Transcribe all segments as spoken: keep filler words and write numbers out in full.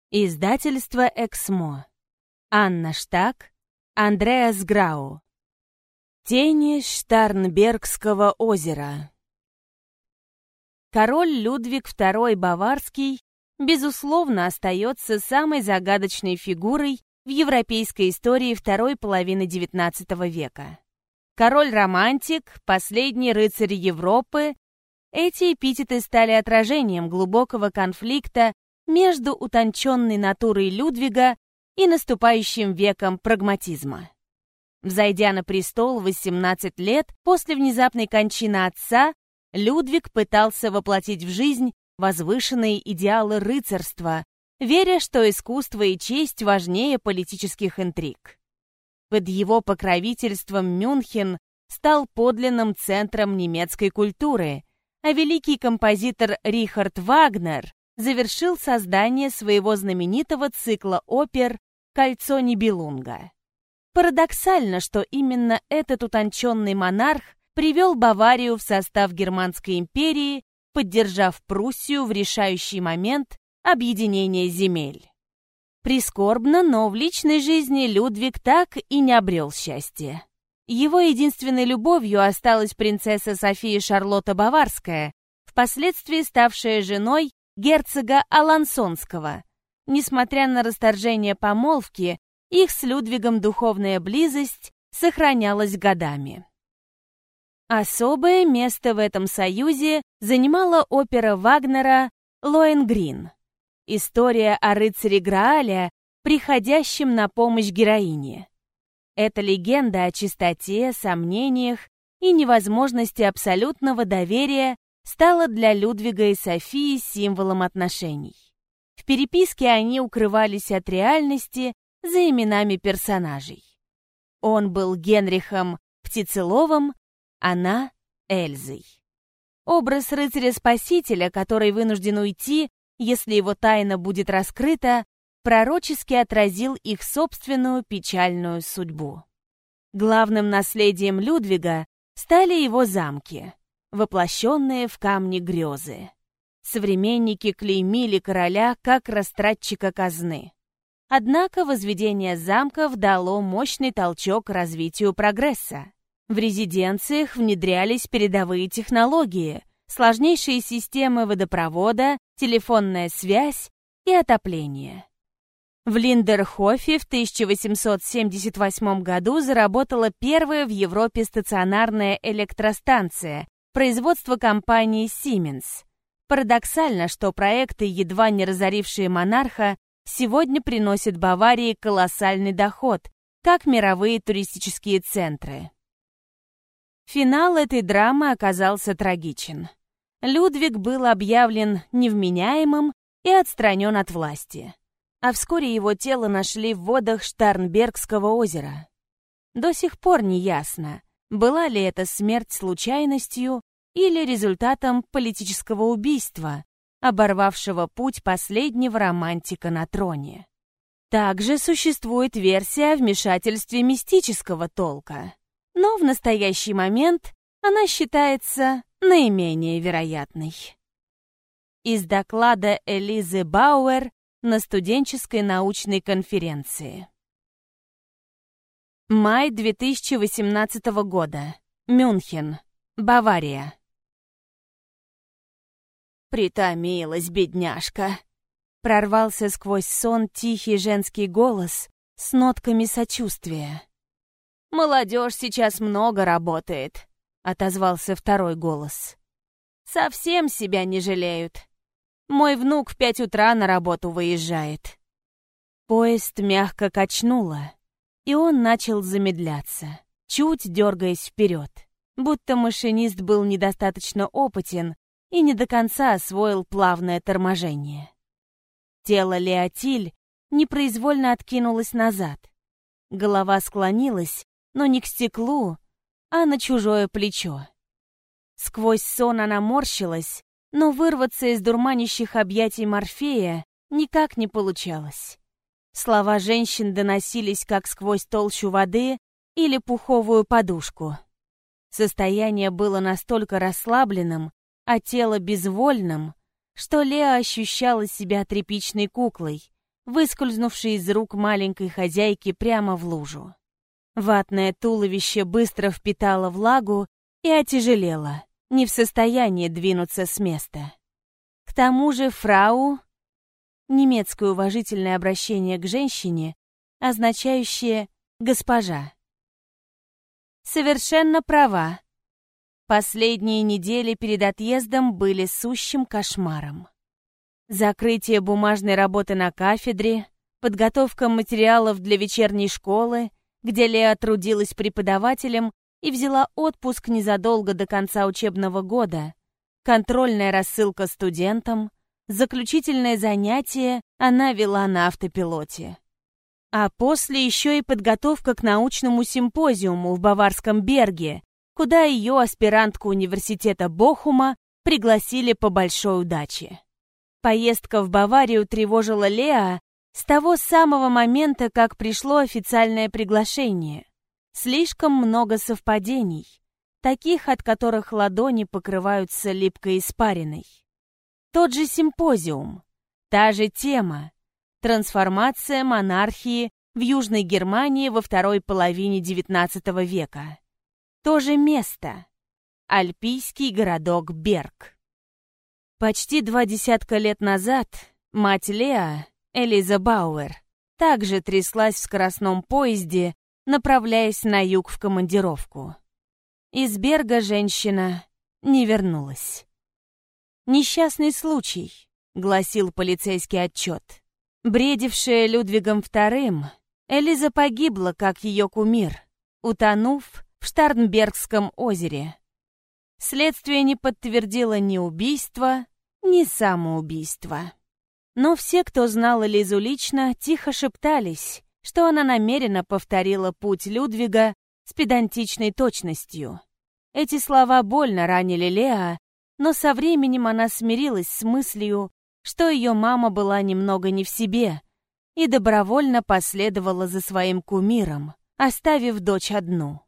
Издательство «Эксмо». Анна Штаг, Андреас Грау. Тени Штарнбергского озера. Король Людвиг второй Баварский, безусловно, остается самой загадочной фигурой в европейской истории второй половины девятнадцатого века. Король-романтик, последний рыцарь Европы — эти эпитеты стали отражением глубокого конфликта между утонченной натурой Людвига и наступающим веком прагматизма. Взойдя на престол в восемнадцать лет после внезапной кончины отца, Людвиг пытался воплотить в жизнь возвышенные идеалы рыцарства, веря, что искусство и честь важнее политических интриг. Под его покровительством Мюнхен стал подлинным центром немецкой культуры, а великий композитор Рихард Вагнер завершил создание своего знаменитого цикла опер «Кольцо Нибелунга». Парадоксально, что именно этот утонченный монарх привел Баварию в состав Германской империи, поддержав Пруссию в решающий момент объединения земель. Прискорбно, но в личной жизни Людвиг так и не обрел счастья. Его единственной любовью осталась принцесса София Шарлотта Баварская, впоследствии ставшая женой герцога Алансонского. Несмотря на расторжение помолвки, их с Людвигом духовная близость сохранялась годами. Особое место в этом союзе занимала опера Вагнера «Лоэнгрин». История о рыцаре Грааля, приходящем на помощь героине. Это легенда о чистоте, сомнениях и невозможности абсолютного доверия стала для Людвига и Софии символом отношений. В переписке они укрывались от реальности за именами персонажей. Он был Генрихом Птицеловым, она — Эльзой. Образ рыцаря-спасителя, который вынужден уйти, если его тайна будет раскрыта, пророчески отразил их собственную печальную судьбу. Главным наследием Людвига стали его замки, воплощенные в камне грезы. Современники клеймили короля как растратчика казны. Однако возведение замков дало мощный толчок развитию прогресса. В резиденциях внедрялись передовые технологии, сложнейшие системы водопровода, телефонная связь и отопление. В Линдерхофе в тысяча восемьсот семьдесят восьмом году заработала первая в Европе стационарная электростанция, производство компании Siemens. Парадоксально, что проекты, едва не разорившие монарха, сегодня приносят Баварии колоссальный доход, как мировые туристические центры. Финал этой драмы оказался трагичен. Людвиг был объявлен невменяемым и отстранен от власти. А вскоре его тело нашли в водах Штарнбергского озера. До сих пор не ясно, была ли эта смерть случайностью или результатом политического убийства, оборвавшего путь последнего романтика на троне. Также существует версия о вмешательстве мистического толка, но в настоящий момент она считается наименее вероятной. Из доклада Элизы Бауэр на студенческой научной конференции. Май две тысячи восемнадцатого года. Мюнхен, Бавария. «Притомилась, бедняжка!» Прорвался сквозь сон тихий женский голос с нотками сочувствия. «Молодежь сейчас много работает», — отозвался второй голос. «Совсем себя не жалеют. Мой внук в пять утра на работу выезжает». Поезд мягко качнуло, и он начал замедляться, чуть дергаясь вперед, будто машинист был недостаточно опытен и не до конца освоил плавное торможение. Тело Леотиль непроизвольно откинулось назад. Голова склонилась, но не к стеклу, а на чужое плечо. Сквозь сон она морщилась, но вырваться из дурманящих объятий Морфея никак не получалось. Слова женщин доносились как сквозь толщу воды или пуховую подушку. Состояние было настолько расслабленным, а тело безвольным, что Леа ощущала себя тряпичной куклой, выскользнувший из рук маленькой хозяйки прямо в лужу. Ватное туловище быстро впитало влагу и отяжелело, не в состоянии двинуться с места. К тому же фрау — немецкое уважительное обращение к женщине, означающее «госпожа». Совершенно права. Последние недели перед отъездом были сущим кошмаром. Закрытие бумажной работы на кафедре, подготовка материалов для вечерней школы, где Леа трудилась преподавателем и взяла отпуск незадолго до конца учебного года, контрольная рассылка студентам, заключительное занятие она вела на автопилоте. А после еще и подготовка к научному симпозиуму в Баварском Берге, куда ее аспирантку университета Бохума пригласили по большой удаче. Поездка в Баварию тревожила Леа с того самого момента, как пришло официальное приглашение. Слишком много совпадений, таких, от которых ладони покрываются липкой испариной. Тот же симпозиум, та же тема — трансформация монархии в Южной Германии во второй половине девятнадцатого века. То же место — альпийский городок Берг. Почти два десятка лет назад мать Леа, Элиза Бауэр, также тряслась в скоростном поезде, направляясь на юг в командировку. Из Берга женщина не вернулась. «Несчастный случай», — гласил полицейский отчет. Бредившая Людвигом вторым, Элиза погибла, как ее кумир, утонув в Штарнбергском озере. Следствие не подтвердило ни убийства, ни самоубийства. Но все, кто знал Элизу лично, тихо шептались, что она намеренно повторила путь Людвига с педантичной точностью. Эти слова больно ранили Леа, но со временем она смирилась с мыслью, что ее мама была немного не в себе, и добровольно последовала за своим кумиром, оставив дочь одну.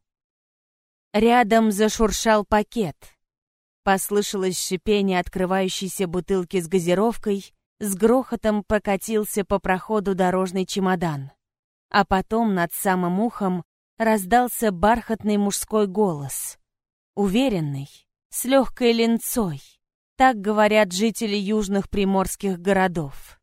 Рядом зашуршал пакет. Послышалось шипение открывающейся бутылки с газировкой, с грохотом прокатился по проходу дорожный чемодан. А потом над самым ухом раздался бархатный мужской голос. Уверенный, с легкой ленцой. Так говорят жители южных приморских городов.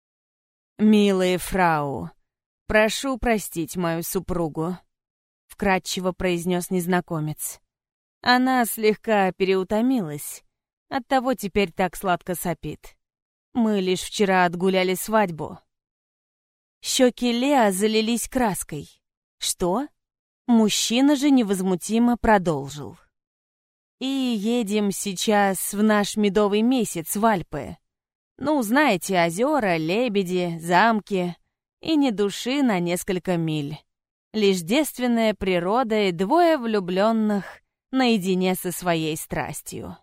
«Милые фрау, прошу простить мою супругу», — вкратчиво произнес незнакомец. Она слегка переутомилась, оттого теперь так сладко сопит. Мы лишь вчера отгуляли свадьбу. Щеки Леа залились краской. Что? Мужчина же невозмутимо продолжил. И едем сейчас в наш медовый месяц в Альпы. Ну, знаете, озера, лебеди, замки и ни души на несколько миль. Лишь девственная природа и двое влюбленных наедине со своей страстью.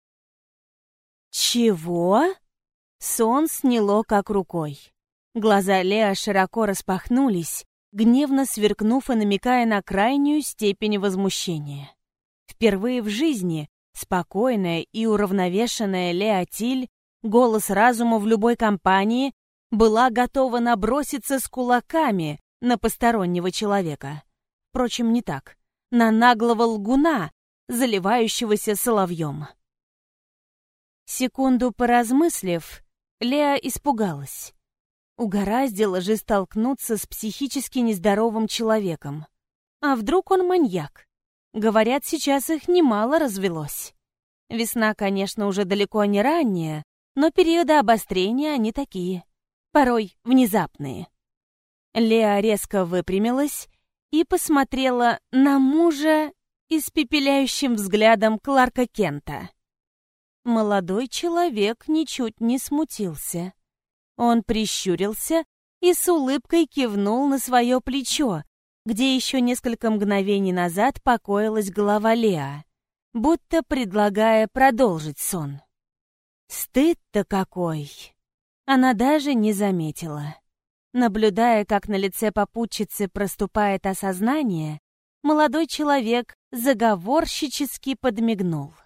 Чего? Сон сняло как рукой. Глаза Леа широко распахнулись, гневно сверкнув и намекая на крайнюю степень возмущения. Впервые в жизни спокойная и уравновешенная Леа Тиль, голос разума в любой компании, была готова наброситься с кулаками на постороннего человека. Впрочем, не так. На наглого лгуна, заливающегося соловьем. Секунду поразмыслив, Леа испугалась. Угораздило же столкнуться с психически нездоровым человеком. А вдруг он маньяк? Говорят, сейчас их немало развелось. Весна, конечно, уже далеко не ранняя, но периоды обострения они такие. Порой внезапные. Леа резко выпрямилась и посмотрела на мужа испепеляющим взглядом Кларка Кента. Молодой человек ничуть не смутился. Он прищурился и с улыбкой кивнул на свое плечо, где еще несколько мгновений назад покоилась голова Леа, будто предлагая продолжить сон. Стыд-то какой! Она даже не заметила. Наблюдая, как на лице попутчицы проступает осознание, молодой человек заговорщически подмигнул.